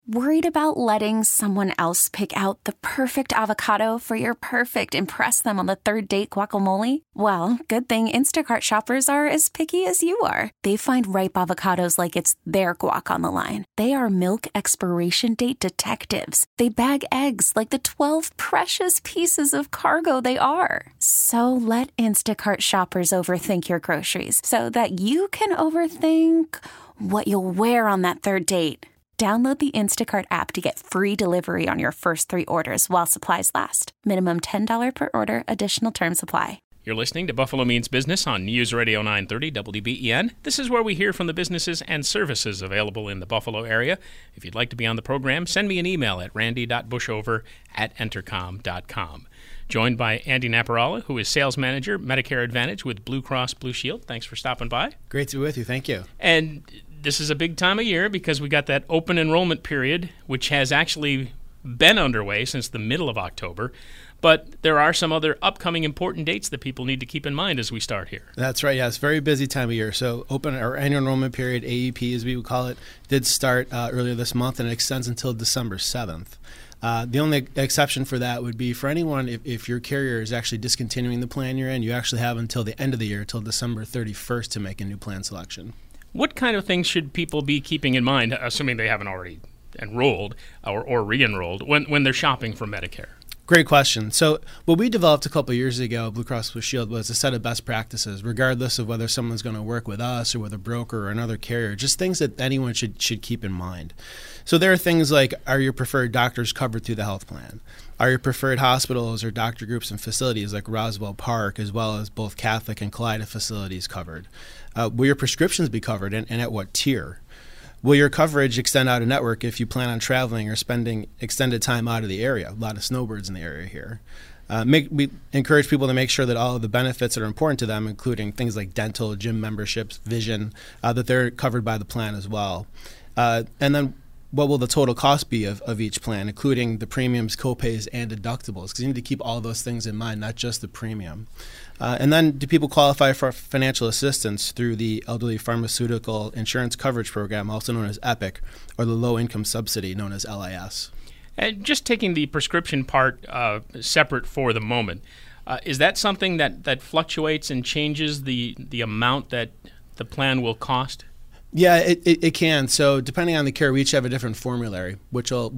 Worried about letting someone else pick out the perfect avocado for your perfect impress them on the third date guacamole? Well, good thing Instacart shoppers are as picky as you are. They find ripe avocados like it's their guac on the line. They are milk expiration date detectives. They bag eggs like the 12 precious pieces of cargo they are. So let Instacart shoppers overthink your groceries so that you can overthink what you'll wear on that third date. Download the Instacart app to get free delivery on your first 3 orders while supplies last. Minimum $10 per order. Additional terms apply. You're listening to Buffalo Means Business on News Radio 930 WBEN. This is where we hear from the businesses and services available in the Buffalo area. If you'd like to be on the program, send me an email at randy.bushover@entercom.com. Joined by Andy Naparala, who is Sales Manager, Medicare Advantage with Blue Cross Blue Shield. Thanks for stopping by. Great to be with you. Thank you. And this is a big time of year because we got that open enrollment period, which has actually been underway since the middle of October. But there are some other upcoming important dates that people need to keep in mind as we start here. That's right. Yeah, it's a very busy time of year. So our annual enrollment period, AEP as we would call it, did start earlier this month, and it extends until December 7th. The only exception for that would be for anyone, if your carrier is actually discontinuing the plan you're in, you actually have until the end of the year, till December 31st, to make a new plan selection. What kind of things should people be keeping in mind, assuming they haven't already enrolled or re-enrolled, when they're shopping for Medicare? Great question. So what we developed a couple of years ago, Blue Cross Blue Shield, was a set of best practices, regardless of whether someone's going to work with us or with a broker or another carrier, just things that anyone should keep in mind. So there are things like, are your preferred doctors covered through the health plan? Are your preferred hospitals or doctor groups and facilities like Roswell Park, as well as both Catholic and Kaleida facilities, covered? Will your prescriptions be covered, and at what tier? Will your coverage extend out of network if you plan on traveling or spending extended time out of the area? A lot of snowbirds in the area here. We encourage people to make sure that all of the benefits that are important to them, including things like dental, gym memberships, vision, that they're covered by the plan as well. And then what will the total cost be of each plan, including the premiums, copays, and deductibles? Because you need to keep all those things in mind, not just the premium. And then do people qualify for financial assistance through the Elderly Pharmaceutical Insurance Coverage Program, also known as EPIC, or the Low Income Subsidy, known as LIS? And just taking the prescription part separate for the moment, is that something that fluctuates and changes the amount that the plan will cost? Yeah, it can. So depending on the care, we each have a different formulary, which will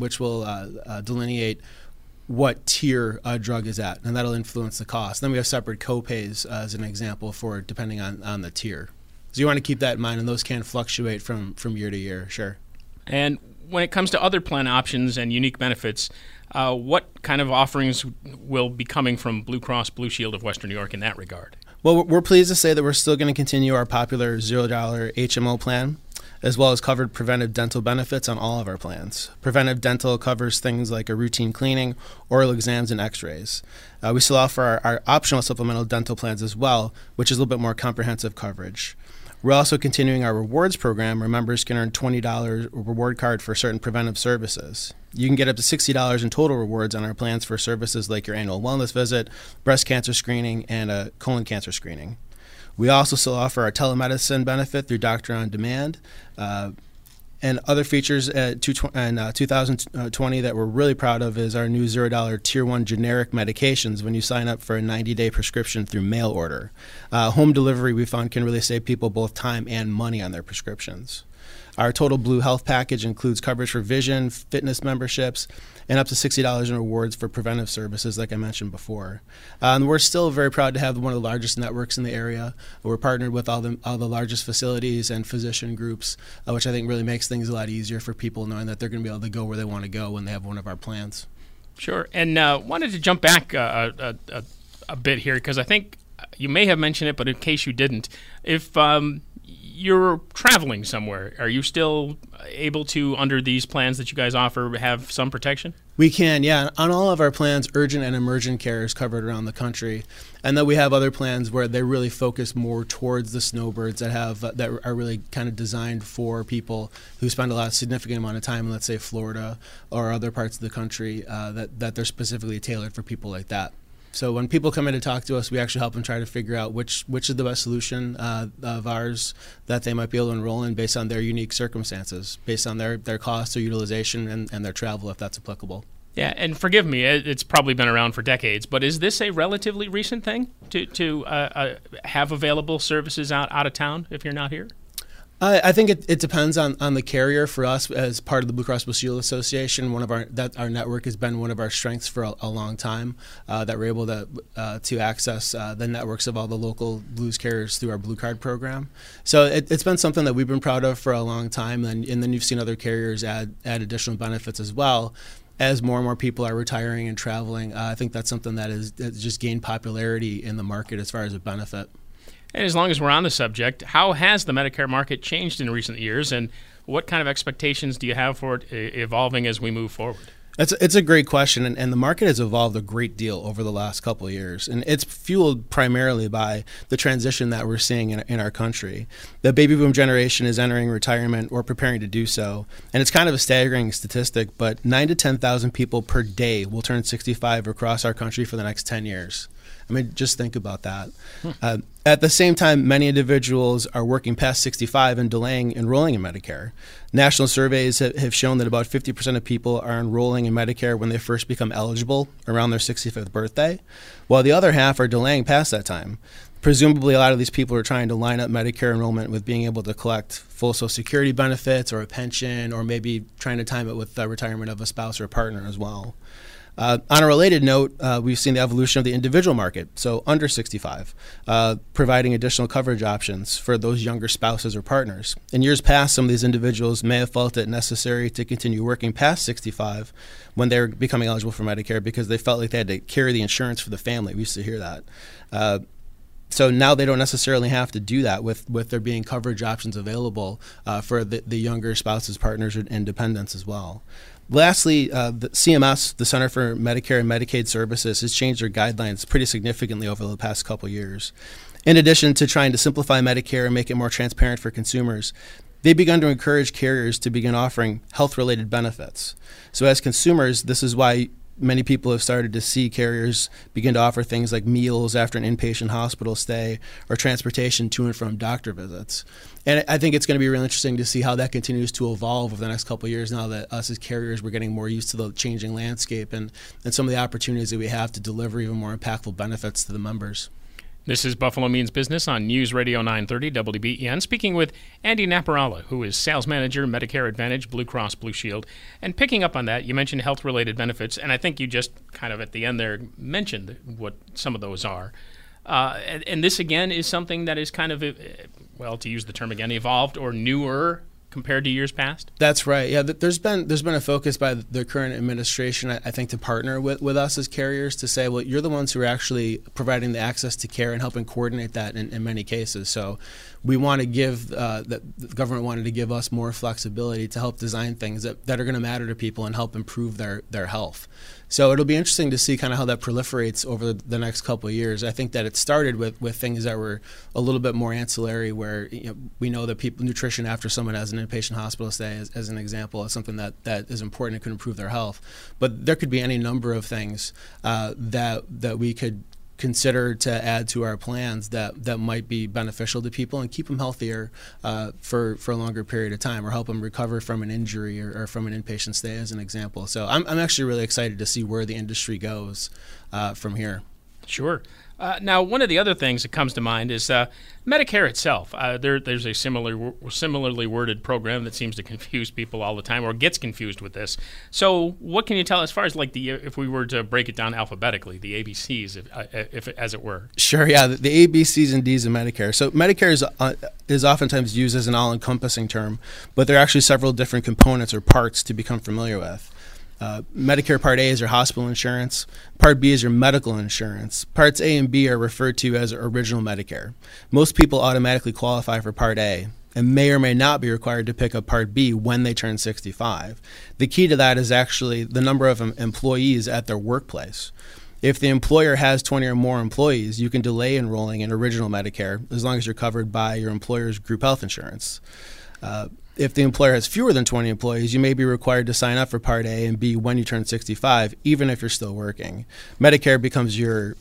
delineate what tier a drug is at, and that'll influence the cost. Then we have separate copays as an example for depending on the tier. So you want to keep that in mind, and those can fluctuate from year to year, sure. And when it comes to other plan options and unique benefits, what kind of offerings will be coming from Blue Cross Blue Shield of Western New York in that regard? Well, we're pleased to say that we're still going to continue our popular $0 HMO plan, as well as covered preventive dental benefits on all of our plans. Preventive dental covers things like a routine cleaning, oral exams, and x-rays. We still offer our optional supplemental dental plans as well, which is a little bit more comprehensive coverage. We're also continuing our rewards program where members can earn $20 reward card for certain preventive services. You can get up to $60 in total rewards on our plans for services like your annual wellness visit, breast cancer screening, and a colon cancer screening. We also still offer our telemedicine benefit through Doctor on Demand, and other features in 2020 that we're really proud of is our new $0 Tier 1 generic medications when you sign up for a 90-day prescription through mail order. Home delivery, we found, can really save people both time and money on their prescriptions. Our Total Blue Health package includes coverage for vision, fitness memberships, and up to $60 in rewards for preventive services, like I mentioned before. And we're still very proud to have one of the largest networks in the area. We're partnered with all the largest facilities and physician groups, which I think really makes things a lot easier for people knowing that they're going to be able to go where they want to go when they have one of our plans. Sure. And wanted to jump back a bit here because I think you may have mentioned it, but in case you didn't, if you're traveling somewhere, are you still able to, under these plans that you guys offer, have some protection? We can, yeah. On all of our plans, urgent and emergent care is covered around the country. And then we have other plans where they really focus more towards the snowbirds that are really kind of designed for people who spend a significant amount of time in, let's say, Florida or other parts of the country, that they're specifically tailored for people like that. So when people come in to talk to us, we actually help them try to figure out which is the best solution of ours that they might be able to enroll in based on their unique circumstances, based on their cost, their utilization, and their travel, if that's applicable. Yeah, and forgive me, it's probably been around for decades, but is this a relatively recent thing to have available services out of town if you're not here? I think it depends on the carrier. For us, as part of the Blue Cross Blue Shield Association, our network has been one of our strengths for a long time. That we're able to access the networks of all the local Blues carriers through our Blue Card program. So it's been something that we've been proud of for a long time, and then you've seen other carriers add additional benefits as well. As more and more people are retiring and traveling, I think that's something that has just gained popularity in the market as far as a benefit. And as long as we're on the subject, how has the Medicare market changed in recent years, and what kind of expectations do you have for it evolving as we move forward? It's a great question, and the market has evolved a great deal over the last couple of years, and it's fueled primarily by the transition that we're seeing in our country. The baby boom generation is entering retirement or preparing to do so, and it's kind of a staggering statistic, but 9,000 to 10,000 people per day will turn 65 across our country for the next 10 years. I mean, just think about that. At the same time, many individuals are working past 65 and delaying enrolling in Medicare. National surveys have shown that about 50% of people are enrolling in Medicare when they first become eligible around their 65th birthday, while the other half are delaying past that time. Presumably, a lot of these people are trying to line up Medicare enrollment with being able to collect full Social Security benefits or a pension, or maybe trying to time it with the retirement of a spouse or a partner as well. On a related note, we've seen the evolution of the individual market, so under 65, providing additional coverage options for those younger spouses or partners. In years past, some of these individuals may have felt it necessary to continue working past 65 when they were becoming eligible for Medicare because they felt like they had to carry the insurance for the family. We used to hear that. So now they don't necessarily have to do that with there being coverage options available for the younger spouses, partners, and dependents as well. Lastly, the CMS, the Center for Medicare and Medicaid Services, has changed their guidelines pretty significantly over the past couple years. In addition to trying to simplify Medicare and make it more transparent for consumers, they've begun to encourage carriers to begin offering health-related benefits. So as consumers, this is why many people have started to see carriers begin to offer things like meals after an inpatient hospital stay or transportation to and from doctor visits. And I think it's going to be really interesting to see how that continues to evolve over the next couple of years now that us as carriers, we're getting more used to the changing landscape and some of the opportunities that we have to deliver even more impactful benefits to the members. This is Buffalo Means Business on News Radio 930 WBEN, speaking with Andy Naparala, who is Sales Manager, Medicare Advantage, Blue Cross Blue Shield. And picking up on that, you mentioned health-related benefits, and I think you just kind of at the end there mentioned what some of those are. And this, again, is something that is kind of, well, to use the term again, evolved or newer compared to years past? That's right. Yeah, there's been a focus by the current administration, I think, to partner with us as carriers to say, well, you're the ones who are actually providing the access to care and helping coordinate that in many cases. So we want to give, the government wanted to give us more flexibility to help design things that are going to matter to people and help improve their health. So it'll be interesting to see kind of how that proliferates over the next couple of years. I think that it started with things that were a little bit more ancillary, where we know that nutrition after someone has an inpatient hospital stay, as an example, is something that is important and could improve their health. But there could be any number of things that we could consider to add to our plans that might be beneficial to people and keep them healthier for a longer period of time, or help them recover from an injury or from an inpatient stay, as an example. So I'm actually really excited to see where the industry goes from here. Sure. Now, one of the other things that comes to mind is Medicare itself. There's a similarly worded program that seems to confuse people all the time, or gets confused with this. So what can you tell as far as like if we were to break it down alphabetically, the ABCs, if as it were? Sure, yeah, the ABCs and Ds of Medicare. So Medicare is oftentimes used as an all-encompassing term, but there are actually several different components or parts to become familiar with. Medicare Part A is your hospital insurance. Part B is your medical insurance. Parts A and B are referred to as original Medicare. Most people automatically qualify for Part A and may or may not be required to pick up Part B when they turn 65. The key to that is actually the number of employees at their workplace. If the employer has 20 or more employees, you can delay enrolling in original Medicare as long as you're covered by your employer's group health insurance. If the employer has fewer than 20 employees, you may be required to sign up for Part A and B when you turn 65, even if you're still working. Medicare becomes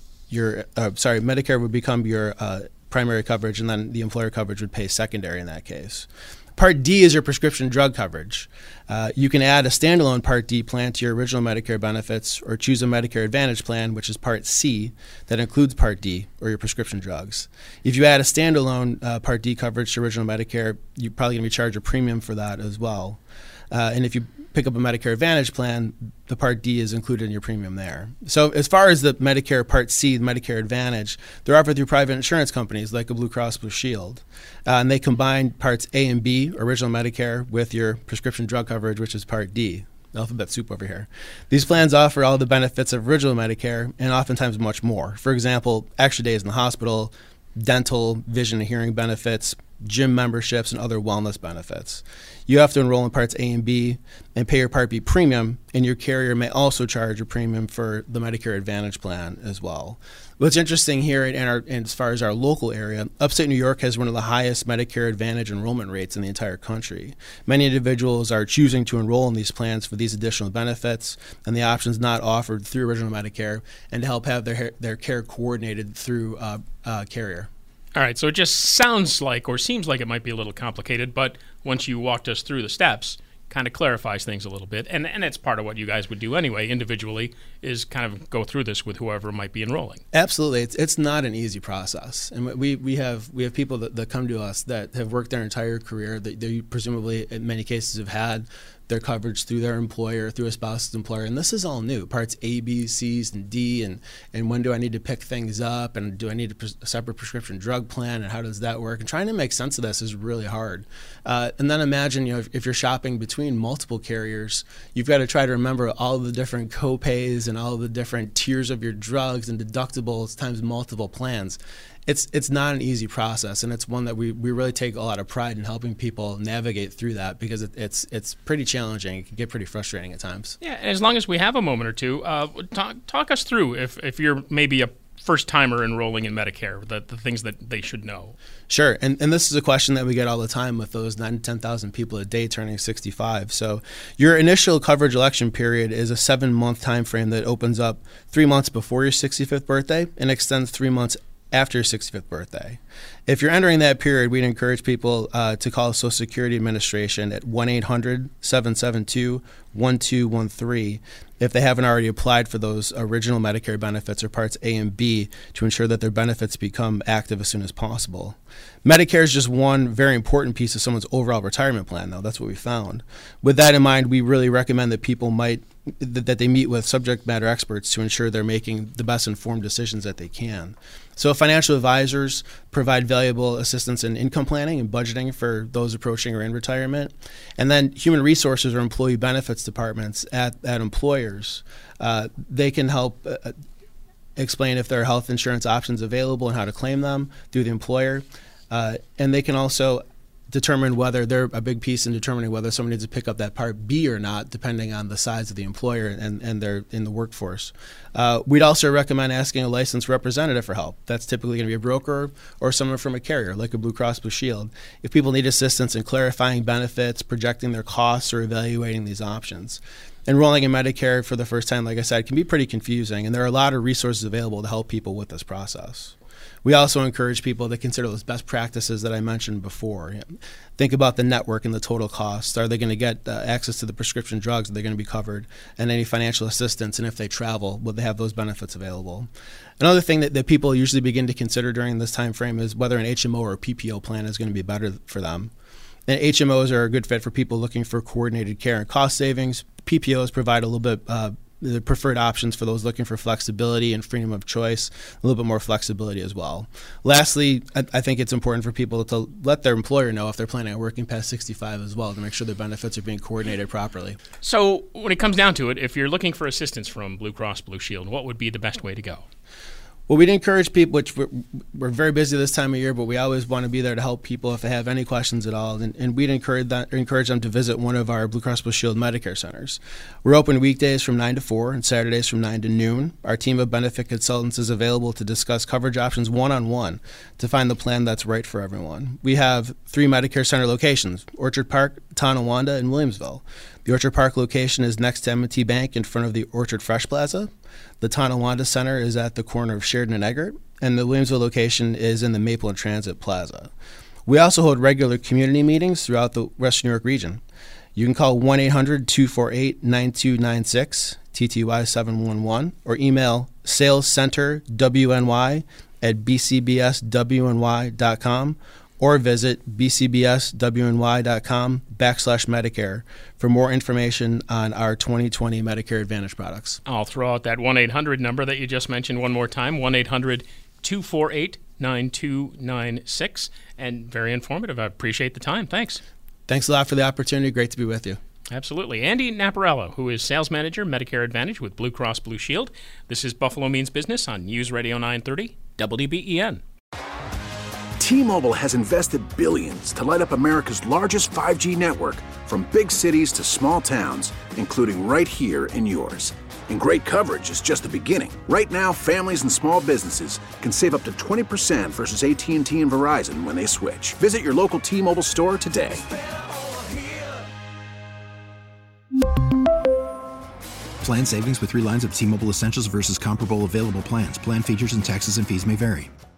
Medicare would become your primary coverage, and then the employer coverage would pay secondary in that case. Part D is your prescription drug coverage. You can add a standalone Part D plan to your original Medicare benefits or choose a Medicare Advantage plan, which is Part C, that includes Part D or your prescription drugs. If you add a standalone Part D coverage to original Medicare, you're probably going to be charged a premium for that as well. And if you pick up a Medicare Advantage plan, the Part D is included in your premium there. So as far as the Medicare Part C, the Medicare Advantage, they're offered through private insurance companies like a Blue Cross Blue Shield. And they combine Parts A and B, original Medicare, with your prescription drug coverage, which is Part D. Alphabet soup over here. These plans offer all the benefits of original Medicare and oftentimes much more. For example, extra days in the hospital, dental, vision and hearing benefits, gym memberships, and other wellness benefits. You have to enroll in Parts A and B and pay your Part B premium, and your carrier may also charge a premium for the Medicare Advantage plan as well. What's interesting here, as far as our local area, upstate New York has one of the highest Medicare Advantage enrollment rates in the entire country. Many individuals are choosing to enroll in these plans for these additional benefits and the options not offered through original Medicare, and to help have their care coordinated through carrier. All right, so it just sounds like or seems like it might be a little complicated, but once you walked us through the steps, kind of clarifies things a little bit. And it's part of what you guys would do anyway, individually, is kind of go through this with whoever might be enrolling. Absolutely. It's not an easy process. And we have people that come to us that have worked their entire career, that they presumably in many cases have had their coverage through their employer, through a spouse's employer, and this is all new. Parts A, B, C's, and D, and when do I need to pick things up, and do I need a separate prescription drug plan, and how does that work? And trying to make sense of this is really hard. And then imagine, if you're shopping between multiple carriers, you've got to try to remember all the different co-pays and all the different tiers of your drugs and deductibles times multiple plans. It's not an easy process, and it's one that we really take a lot of pride in helping people navigate through that, because it's pretty challenging. It can get pretty frustrating at times. Yeah, and as long as we have a moment or two, talk us through if you're maybe a first-timer enrolling in Medicare, the things that they should know. Sure, and this is a question that we get all the time with those 9,000 to 10,000 people a day turning 65. So your initial coverage election period is a 7-month time frame that opens up 3 months before your 65th birthday and extends 3 months after your 65th birthday. If you're entering that period, we'd encourage people to call Social Security Administration at 1-800-772-1213 if they haven't already applied for those original Medicare benefits or Parts A and B, to ensure that their benefits become active as soon as possible. Medicare is just one very important piece of someone's overall retirement plan, though. That's what we found. With that in mind, we really recommend that people that they meet with subject matter experts to ensure they're making the best informed decisions that they can. So financial advisors provide valuable assistance in income planning and budgeting for those approaching or in retirement. And then human resources or employee benefits departments at employers, they can help explain if there are health insurance options available and how to claim them through the employer. And they can also determine whether they're a big piece in determining whether someone needs to pick up that Part B or not, depending on the size of the employer and they're in the workforce. We'd also recommend asking a licensed representative for help. That's typically going to be a broker or someone from a carrier, like a Blue Cross Blue Shield, if people need assistance in clarifying benefits, projecting their costs, or evaluating these options. Enrolling in Medicare for the first time, like I said, can be pretty confusing, and there are a lot of resources available to help people with this process. We also encourage people to consider those best practices that I mentioned before. Think about the network and the total cost. Are they going to get access to the prescription drugs? Are they going to be covered? And any financial assistance? And if they travel, will they have those benefits available? Another thing that people usually begin to consider during this time frame is whether an HMO or a PPO plan is going to be better for them. And HMOs are a good fit for people looking for coordinated care and cost savings. PPOs provide a little bit the preferred options for those looking for flexibility and freedom of choice, a little bit more flexibility as well. Lastly, I think it's important for people to let their employer know if they're planning on working past 65 as well, to make sure their benefits are being coordinated properly. So when it comes down to it, if you're looking for assistance from Blue Cross Blue Shield, what would be the best way to go? Well, we'd encourage people, which we're very busy this time of year, but we always want to be there to help people if they have any questions at all. And we'd encourage them to visit one of our Blue Cross Blue Shield Medicare centers. We're open weekdays from 9 to 4 and Saturdays from 9 to noon. Our team of benefit consultants is available to discuss coverage options one-on-one to find the plan that's right for everyone. We have 3 Medicare center locations, Orchard Park, Tonawanda, and Williamsville. The Orchard Park location is next to M&T Bank in front of the Orchard Fresh Plaza. The Tonawanda Center is at the corner of Sheridan and Eggert, and the Williamsville location is in the Maple and Transit Plaza. We also hold regular community meetings throughout the Western New York region. You can call 1-800-248-9296, TTY 711, or email salescenterwny@bcbswny.com, or visit bcbswny.com/Medicare for more information on our 2020 Medicare Advantage products. I'll throw out that 1-800 number that you just mentioned one more time, 1-800-248-9296, and very informative. I appreciate the time. Thanks. Thanks a lot for the opportunity. Great to be with you. Absolutely. Andy Naparello, who is Sales Manager, Medicare Advantage with Blue Cross Blue Shield. This is Buffalo Means Business on News Radio 930, WDBEN. T-Mobile has invested billions to light up America's largest 5G network, from big cities to small towns, including right here in yours. And great coverage is just the beginning. Right now, families and small businesses can save up to 20% versus AT&T and Verizon when they switch. Visit your local T-Mobile store today. Plan savings with 3 lines of T-Mobile Essentials versus comparable available plans. Plan features and taxes and fees may vary.